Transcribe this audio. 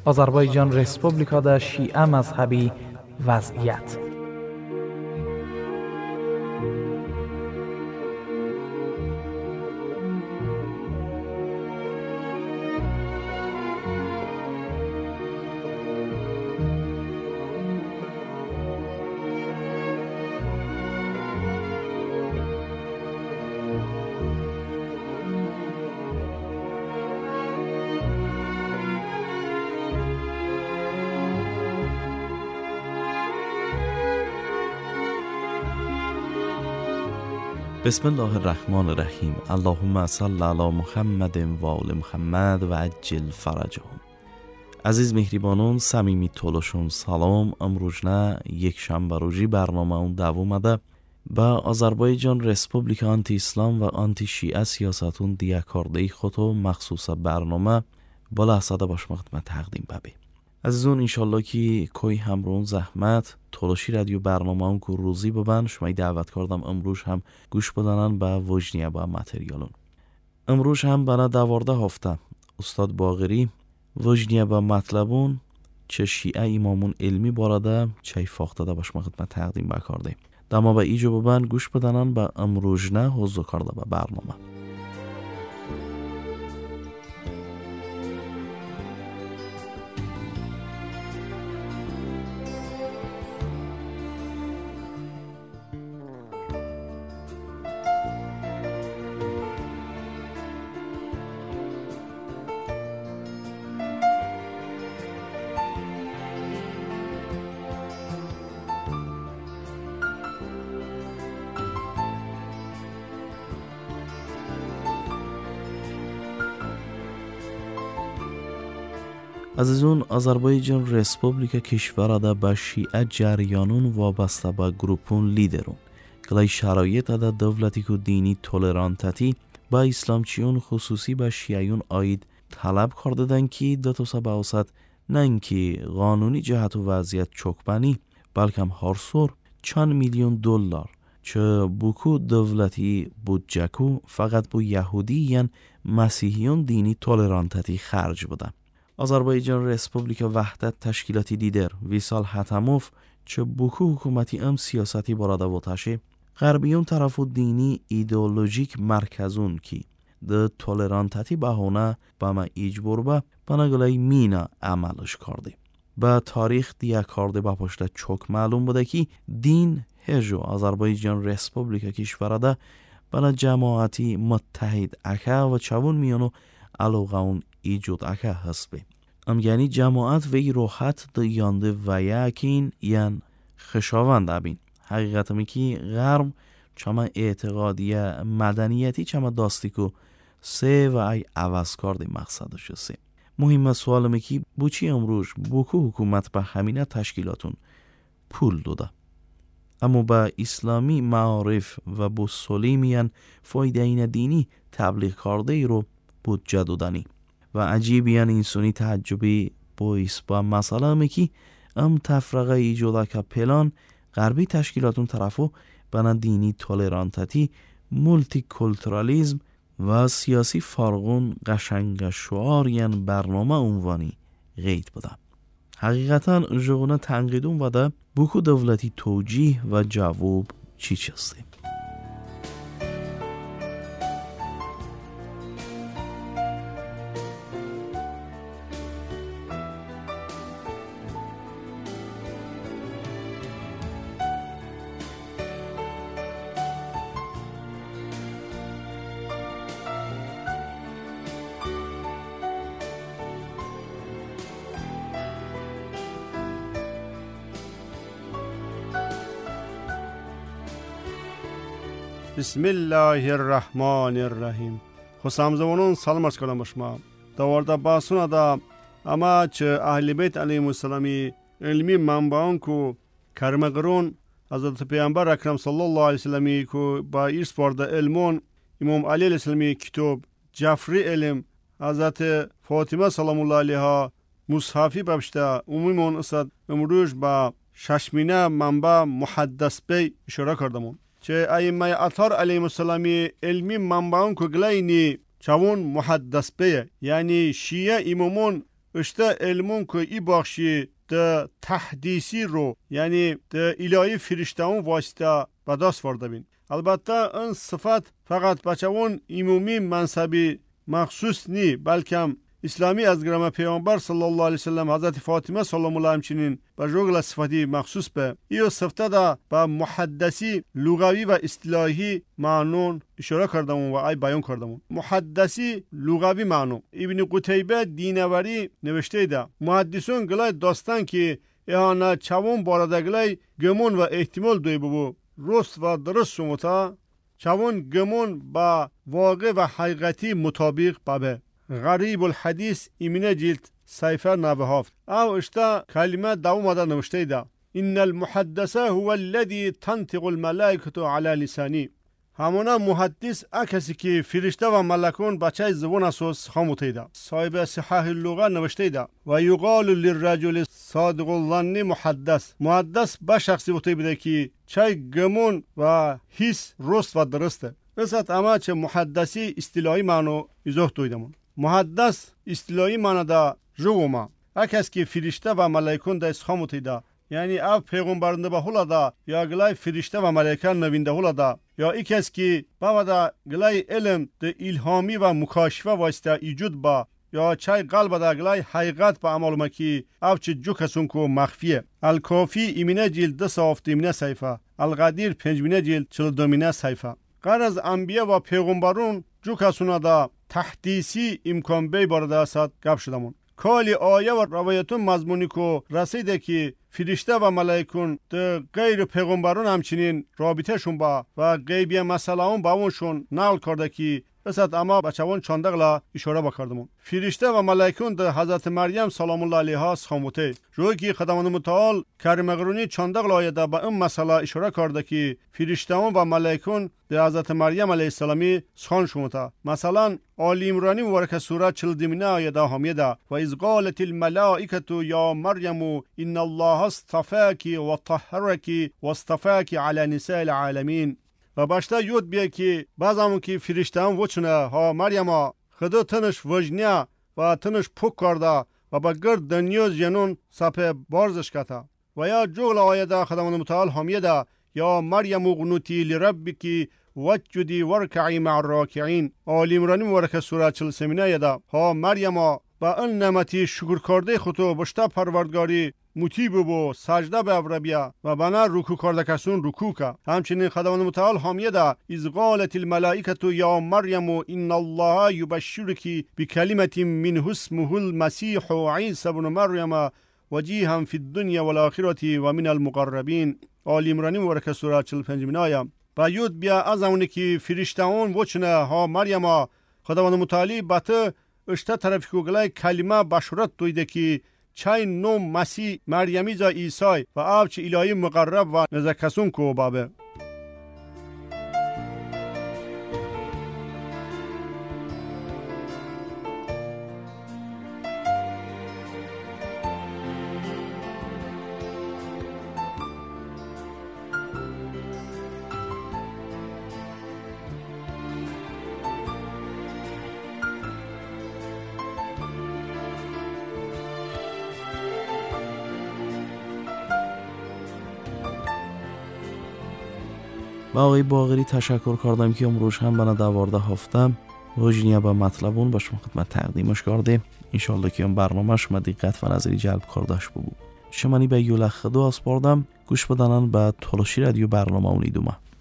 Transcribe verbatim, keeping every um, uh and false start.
آذربایجان ریسپوبلیکا در شیعه مذهبی وضعیت. بسم الله الرحمن الرحیم. اللهم صل علی محمد و آل محمد و عجل فرجهم. عزیز مهربانان، صمیمی تولشون سلام. امروزنه یک شنبه روزی برنامه اون دوام اده با آذربایجان ریسپوبلیکا آنتی اسلام و آنتی شیعه سیاستون دیاکارده خودو مخصوص برنامه با لحظه باش خدمت تقدیم ببی. عزیزون انشالله که کوی همرون زحمت تولشی رادیو برنامه اون که روزی ببن شما دعوت کردم امروز هم گوش بدنن با وجنیه با متریالون. امروز هم بنا دوارده هفته استاد باقری وجنیه با مطلبون چه شیعه امامون علمی باراده چه فاخته باش خدمت تقدیم بکارده دما با ایجو ببن گوش بدنن با امروز نه حضور کرده با برنامه. عزیزون، آذربایجان ریسپوبلیکا کشور ده با شیعه جریانون وابسته با گروپون لیدرون کلای شرایط ده دولتی که دینی تولرانتتی با اسلامچیون خصوصی با شیعیون آید طلب کردن که دو تا سباوست نه اینکه قانونی جهت و وضعیت چوکبنی بلکه هم هر سور چند میلیون دلار چه بوکو دولتی بودجکو فقط بو یهودی یعن مسیحیون دینی تولرانتتی خرج بودن. آذربایجان ریسپوبلیکا وحدت تشکیلاتی دیدر ویسال حتموف چه بوکو حکومتی ام سیاستی براده و تشه غربیون طرفو دینی ایدئولوژیک مرکزون کی ده تولرانتتی بهونه با ما ایجبور با بناگلای مینا عملش کرده. با تاریخ دیا کرده با پشت چوک معلوم بوده که دین هجو آذربایجان ریسپوبلیکا کشوراده بنا جماعتی متحد اکه و چون میانو علاقه اون ایجود اکه هست بی. ام یعنی جماعت وی روحت ده یانده و یکین یعن خشاوند ابین. حقیقت می که غرب چما اعتقادیه مدنیتی چما داستی که سه و ای عوض کرده مقصدش سه. مهمه سوال می که بوچی امروز بوکو حکومت به همینه تشکیلاتون پول دوده. اما با اسلامی معارف و با سلیمیان فایده این دینی تبلیغ کرده ای رو بودجه دادنی و عجیبیان اینسونی تعجبی باعث با مسئله می که ام تفرقه ایجوده که پلان غربی تشکیلاتون طرفو بنا دینی تولرانتتی مولتی کلترالیزم و سیاسی فارغون قشنگ شعار یعن برنامه عنوانی غید بوده. حقیقتا جغونه تنقیدون بوده بوکو دولتی توجیه و جواب چی چسته. بسم الله الرحمن الرحیم. خوشامزونون سلام عرض کنم شما. دوارده باسون دا اما چه اهل بیت علیهم السلامی علمی منبعون کو کرمگرون حضرت پیامبر اکرم صلی الله علیه وسلمی کو با ایرس برده علمون امام علی علیه السلامی کتاب جعفری علم حضرت فاطمه سلام الله علیها مصحفی ببشته عمومون استاد امروز با ششمینه منبع محدث بی اشاره کردمون چه ائمه اطهار علیهم السلامی علمی منبعون کو گلاینی چون محدث بی یعنی شیعه امامون اشته علمون که ای بخشی ده تحدیثی رو یعنی ده الهی فرشتهون واسطه به دست ورده بین. البته این صفت فقط بچهون عمومی منصبی مخصوص نی، بلکه اسلامی از گرام پیامبر صلی الله علیه وسلم حضرت فاطمه سلام الله همچنین به جوگل صفتی مخصوص به ایو صفته دا به محدثی لغوی و اصطلاحی معنون اشاره کردمون و ای بیان کردمون. محدثی لغوی معنون ابن قتیبه دینوری نوشته ده محدثون گلای داستان که اهانه چوون بارده گلای گمون و احتمال دوی ببو رست و درست شموتا چوون گمون با واقع و حقیقتی مطابق بابه. غریب الحدیث ایمینه جلد صفحه نود و هفت او اشتا کلمه دوم آده نوشته ده ان المحدثه هو الذي تنطق الملائکه علی لسانی. همونا محدث اکسی که فرشته و ملکون بچه زبون اساس خاموته ده. صاحب صحاح اللغه نوشته ده و یقال للرجل صادق الظن محدث. محدث به شخصی بوده بده که چای گمون و حس رست و درسته. بسات اما چه محدثی اصطلاحی معنو ایزوه دویدمون. محدث اصطلاحی معنی دا جوما اکس که فرشته و ملائکون دا اسخاموتی دا یعنی او پیغمبرنده به هولا دا یا گلای فرشته و ملائکان نوینده هولا دا یا ای کس که با دا گلای علم دا الهامی و مکاشفه واسطه ایجود با یا چای قلب دا گلای حقیقت با عمل مکی او چه جو کسون کو مخفیه. الکافی ایمینه جلد دس آفت ایمینه صیفه القدیر پنجمینه جلد چل دومینه صیفه. قرض انبیاء و پیغمبرون جو کسونا دا تحدیثی امکان بی بارده است گپ شدمون. کالی آیه و روایتون مضمونی که رسیده که فرشته و ملائکون ده غیر پیغمبرون همچنین رابطهشون با و غیبی مسئله اون با اونشون نقل کرده که بسید اما بچه‌ون چاندقلا اشاره بکردمون. فرشته و ملائکون ده حضرت مریم سلام الله علیها خاموته روی که خداوند متعال کریم قرونی چاندقلا آیه ده به این مسئله اشاره کرده که فرشته‌ون و ملائکون ده حضرت مریم علیه السلامی سخن شموته. مثلا آل عمران مبارک سوره چهل دیمینه آیه ده همیه ده و اذ قالت الملائکه یا مریم ان الله اصطفاکی و طهرکی و اصطفاکی علی نساء العالمین. و باشتا یود بیا که بعضامون که فرشته هم وچونه ها مریم خدا تنش وجنیا و تنش پوک کرده و با گرد دنیا جنون سپه بارزش کتا و یا جغل آیه ده خداوند متعال همیه ده یا مریم قنوتی لربکی وجدی ورکعی مع الراکعین. آل عمران مبارک سوره چهل و سه ده ها مریم با این نعمتی شکر کرده خودتو بشتا پروردگاری مطیع بو سجده به اوربیا و بنا رکوع کرده کسون رکوع که. همچنین خداوند متعال حامیه ده اذ قالت الملائکه یا مریم ان الله یبشرکی بکلمه منه اسمه المسیح عیسی ابن مریم وجیها فی الدنیا والآخرة و من المقربین. آل عمران مبارک سوره چهل و پنج آیه. و یود بیا از اونی که فرشتهون وچنه ها مریم خداوند متعالی بته اشته طرف کوگلای کلمه بشارت دویده که چای نو مسیح مریمی زا عیسی و آبچ الهی مقرب و نزکسون کو بابه. با آقای باقری تشکر کردم که امروز هم بنا دوارده هفتم روژنیا با مطلبون باش خدمت تقدیمش کرده. انشالله که اون برنامه شما دقت و نظری جلب کردش بود. شمانی به یولخ دو اسپاردم گوش بدنن به تلاشی رادیو برنامه اونیدومه.